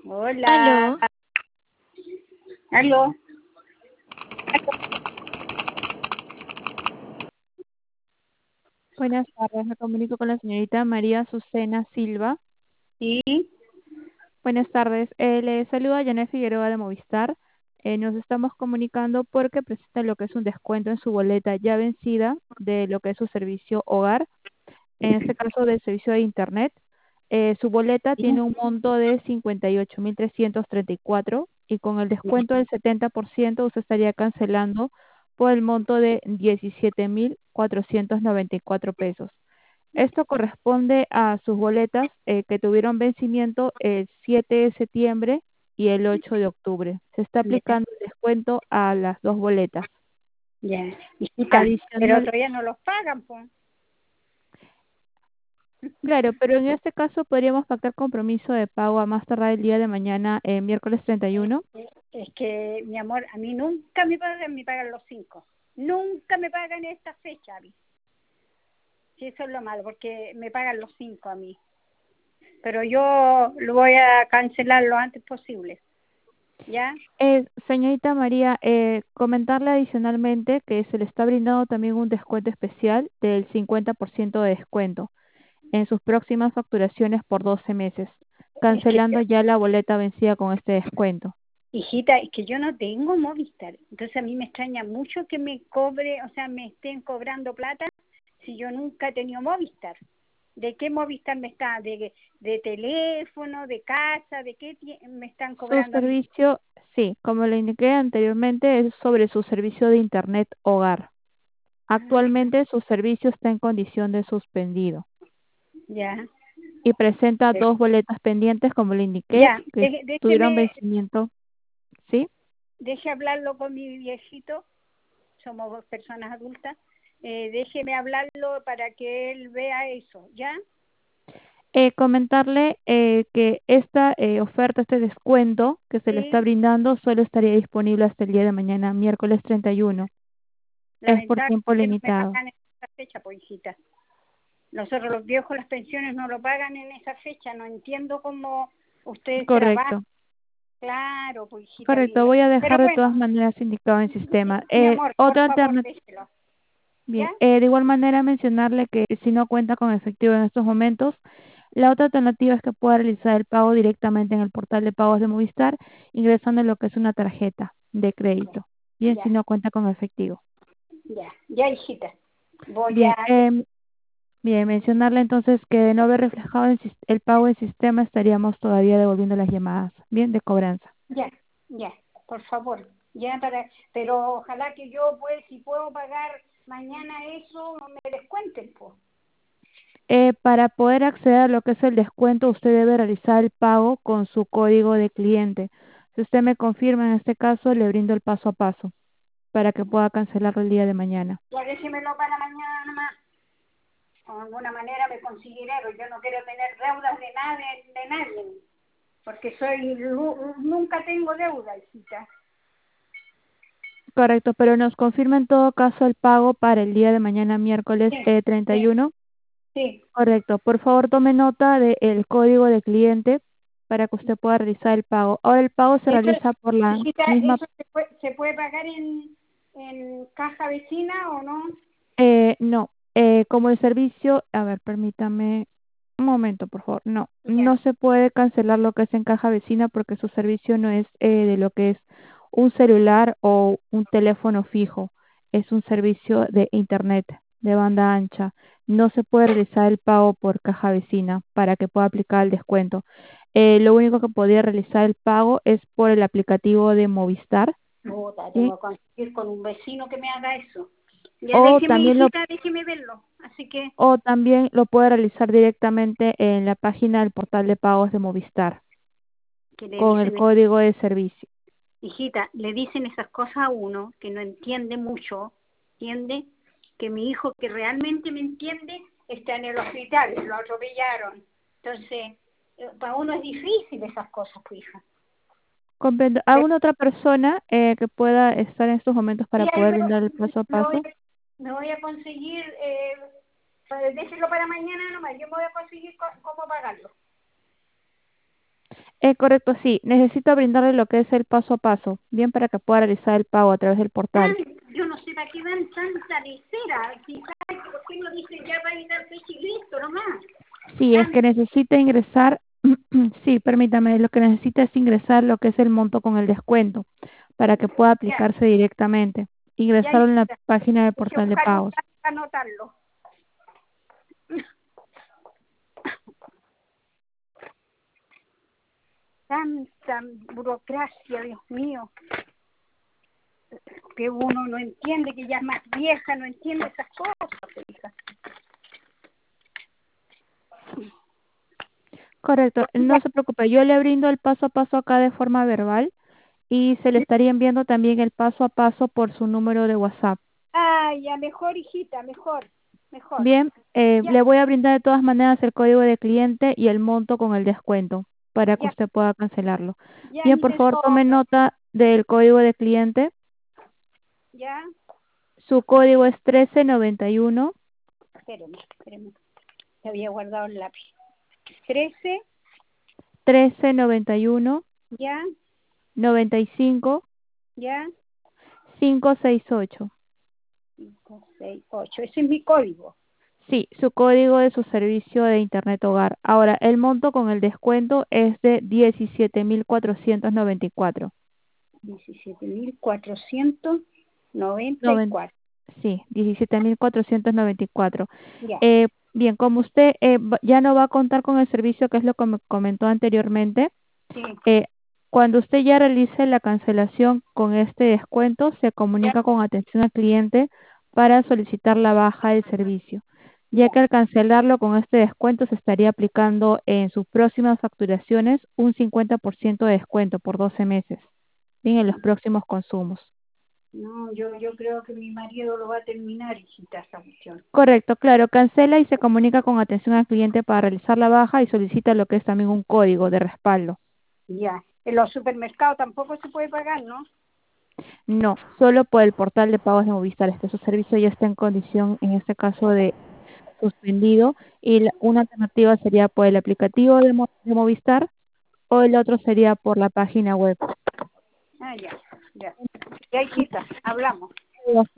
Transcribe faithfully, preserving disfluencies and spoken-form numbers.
Hola, Aló, aló, buenas tardes. Me comunico con la señorita María Azucena Silva. sí, Buenas tardes. Eh, le saluda Janet Figueroa de Movistar. Eh, nos estamos comunicando porque presenta lo que es un descuento en su boleta ya vencida de lo que es su servicio hogar, en este caso del servicio de Internet. Eh, su boleta sí, tiene un monto de cincuenta y ocho mil trescientos treinta y cuatro y con el descuento del setenta por ciento usted estaría cancelando por el monto de diecisiete mil cuatrocientos noventa y cuatro pesos. Esto corresponde a sus boletas eh, que tuvieron vencimiento el siete de septiembre y el ocho de octubre. Se está ya, aplicando el descuento a las dos boletas. ya, hijita, pero Adicional, todavía no los pagan, pues. claro, pero en este caso podríamos pactar compromiso de pago a más tardar el día de mañana, eh, miércoles treinta y uno. Es que, mi amor, a mí nunca me pagan, me pagan los cinco. Nunca me pagan esta fecha a mí. Sí, eso es lo malo, porque me pagan los cinco a mí. Pero yo lo voy a cancelar lo antes posible, ¿ya? Eh, señorita María, eh, comentarle adicionalmente que se le está brindando también un descuento especial del cincuenta por ciento de descuento en sus próximas facturaciones por doce meses, Es que, cancelando ya la boleta vencida con este descuento. hijita, es que yo no tengo Movistar. Entonces a mí me extraña mucho que me cobre, o sea, me estén cobrando plata si yo nunca he tenido Movistar. ¿De qué Movistar me está? ¿De, de teléfono, de casa? ¿De qué tie- me están Su cobrando a mí? servicio, sí, como le indiqué anteriormente, es sobre su servicio de Internet hogar. Ah, Actualmente su servicio está en condición de suspendido ya, y presenta eh, dos boletas pendientes, como le indiqué, ya, que deje- tuvieron déjeme, vencimiento, ¿sí? deje hablarlo con mi viejito, somos dos personas adultas, eh, déjeme hablarlo para que él vea eso, ¿ya? Eh, comentarle eh, que esta eh, oferta, este descuento que se le está Sí, brindando, solo estaría disponible hasta el día de mañana, miércoles treinta y uno. Es por lamentablemente tiempo no me limitado. pagan en esa fecha, pues hijita. Nosotros los viejos las pensiones no lo pagan en esa fecha, no entiendo cómo ustedes trabajan, Correcto. claro, pues hijita Correcto, linda. voy a Pero dejar de todas bueno, maneras indicado en sistema. mi Eh, amor, por otra favor, alternativa, déjelo, bien, ¿ya? eh, de igual manera mencionarle que si no cuenta con efectivo en estos momentos, la otra alternativa es que pueda realizar el pago directamente en el portal de pagos de Movistar, ingresando en lo que es una tarjeta de crédito. Bien, si Ya, no cuenta con efectivo. ya, ya, hijita. Voy Bien, a... em, bien, mencionarle entonces que de no haber reflejado el, sis- el pago en sistema estaríamos todavía devolviendo las llamadas, bien, de cobranza. Ya, ya, por favor, ya para... Pero ojalá que yo, pues, si puedo pagar mañana eso, me descuenten, pues. Eh, para poder acceder a lo que es el descuento, usted debe realizar el pago con su código de cliente. Si usted me confirma en este caso, le brindo el paso a paso para que pueda cancelarlo el día de mañana. Ya déjemelo para mañana nomás. De alguna manera me conseguiré, dinero. Yo no quiero tener deudas de nadie, de nadie, porque soy nunca tengo deuda, hijita. Correcto, pero nos confirma en todo caso el pago para el día de mañana, miércoles Sí, eh, treinta y sí, uno. sí. Correcto, por favor tome nota del código de cliente para que usted pueda realizar el pago. Ahora el pago se Eso, realiza por la hijita, misma. ¿eso se puede, se puede pagar en, en caja vecina o no? Eh, no, eh, como el servicio, a ver, permítame un momento, por favor. No, Ya. no se puede cancelar lo que es en caja vecina porque su servicio no es eh, de lo que es un celular o un teléfono fijo. Es un servicio de internet, de banda ancha. No se puede realizar el pago por caja vecina para que pueda aplicar el descuento. Eh, lo único que podría realizar el pago es por el aplicativo de Movistar, Puta, ¿sí? tengo que conseguir con un vecino que me haga eso. Ya O déjeme, también lo hijita, déjeme verlo. Así que, o también lo puede realizar directamente en la página del portal de pagos de Movistar que le con el dicen, código de servicio. hijita, le dicen esas cosas a uno que no entiende mucho, ¿entiende? Que mi hijo, que realmente me entiende, está en el hospital, lo atropellaron. Entonces, eh, para uno es difícil esas cosas, pues, hija. Comprendo. Pero, ¿Alguna otra persona eh, que pueda estar en estos momentos sí, para ahí poder me, brindar el paso a me voy, paso? a, me voy a conseguir, eh, eh, déjelo para mañana nomás, yo me voy a conseguir co- cómo pagarlo. Eh, correcto, sí. Necesito brindarle lo que es el paso a paso, bien para que pueda realizar el pago a través del portal. Ay, yo no sé para qué dan tanta lecera. Quizás, ¿por qué no dicen ya va a ir al fecha y listo nomás? Sí, es Tan, que necesita ingresar, sí, permítame, lo que necesita es ingresar lo que es el monto con el descuento para que pueda ya, aplicarse directamente. ya, Ingresarlo en la ya. página del Hay que portal de buscar un pagos. lápiz para anotarlo. Tanta burocracia, Dios mío, que uno no entiende, que ya es más vieja, no entiende esas cosas, hija. Correcto, Porque no ya, se preocupe, yo le brindo el paso a paso acá de forma verbal y se le estaría enviando también el paso a paso por su número de WhatsApp. ah, ya, mejor, hijita, mejor, mejor. Bien, eh, Ya, le voy a brindar de todas maneras el código de cliente y el monto con el descuento para que ya, usted pueda cancelarlo. ya Bien, ni por me favor, tome sobra. nota del código de cliente. Ya, Su código es trece noventa y uno, espéreme, espéreme. Se había guardado el lápiz. Trece, trece noventa y uno, ya, noventa y cinco, ya, quinientos sesenta y ocho. cinco, seis, ocho. Ese es mi código. Sí, su código de su servicio de Internet Hogar. Ahora, el monto con el descuento es de diecisiete mil cuatrocientos noventa y cuatro. Diecisiete mil cuatrocientos noventa y Noven- cuatro. sí, diecisiete mil cuatrocientos noventa y cuatro. Ya, Eh, bien, como usted eh, va- ya no va a contar con el servicio, que es lo que me comentó anteriormente, sí, eh, cuando usted ya realice la cancelación con este descuento, se ya, comunica con atención al cliente para solicitar la baja del servicio, ya ya. que al cancelarlo con este descuento se estaría aplicando en sus próximas facturaciones un cincuenta por ciento de descuento por doce meses, bien, en los próximos consumos. No, yo, yo creo que mi marido lo va a terminar, hijita, esa cuestión. Correcto, claro, cancela y se comunica con atención al cliente para realizar la baja y solicita lo que es también un código de respaldo. Ya. En los supermercados tampoco se puede pagar, ¿no? No, solo por el portal de pagos de Movistar. Este su servicio ya está en condición, en este caso, de suspendido. Y la- una alternativa sería por el aplicativo de, Mo- de Movistar o el otro sería por la página web. Ah, ya, ya. Ya, hijita, hablamos.